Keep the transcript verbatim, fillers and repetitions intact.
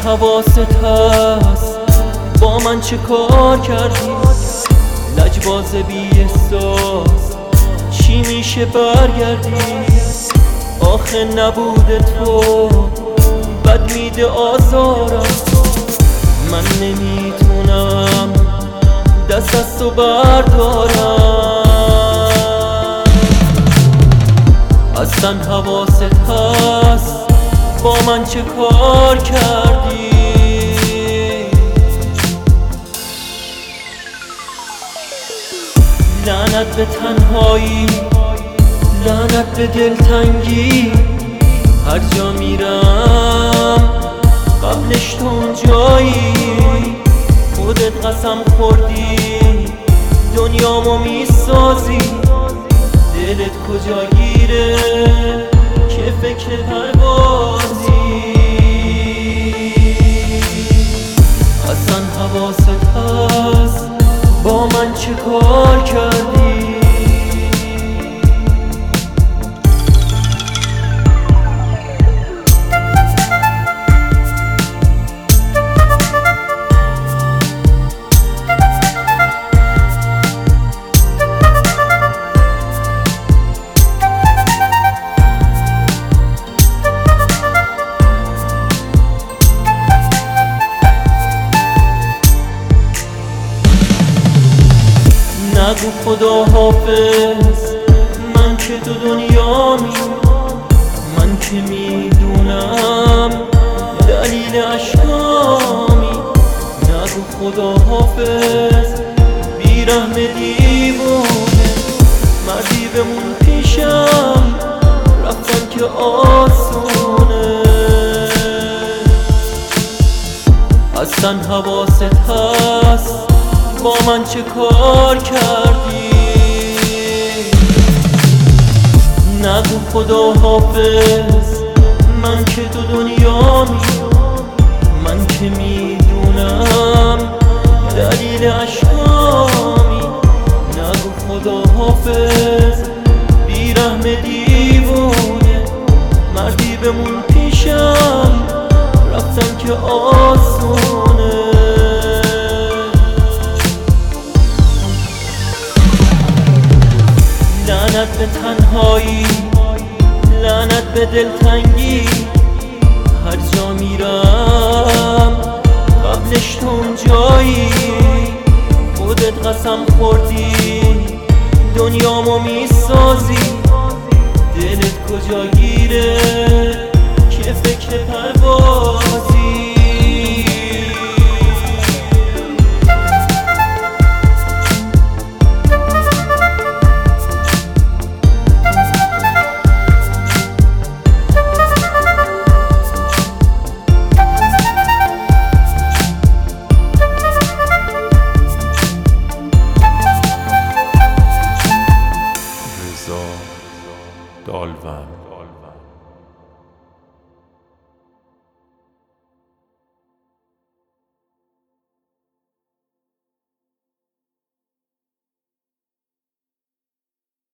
حواست هست با من چه کار کردی؟ لجباز بی احساس چی میشه برگردی؟ آخه نبود تو بد میده آزارم، من نمیتونم دست از تو بردارم. اصلا حواست هست با من چه کار کردی؟ لعنت به تنهایی، لعنت به دلتنگی، هر جا میرم قبلش تو اونجایی. خودت قسم خوردی دنیامو میسازی، دلت کجا گیره که فکر پروازی؟ اصلا حواست هست با من چه کار کردی؟ نگو خدا حافظ، من که تو دنیامی، من که میدونم دلیل اشکامی. نگو خدا حافظ بیرحم دیوونه، مردی بمون پیشم رفتن که آسونه. اصلا حواست هست با من چه کار کردی؟ نگو خدا حافظ، من که تو دنیامی، من که میدونم دلیل اشکامی. نگو خدا حافظ بیرحم دیوونه، مردی بمون پیشم رفتن که آسونه. لعنت به تنهایی، لعنت به دلتنگی، هر جا میرم قبلش تو اونجایی. خودت قسم خوردی دنیامو میسازی، دلت کجا گیره که فکر پروازی؟ دالوند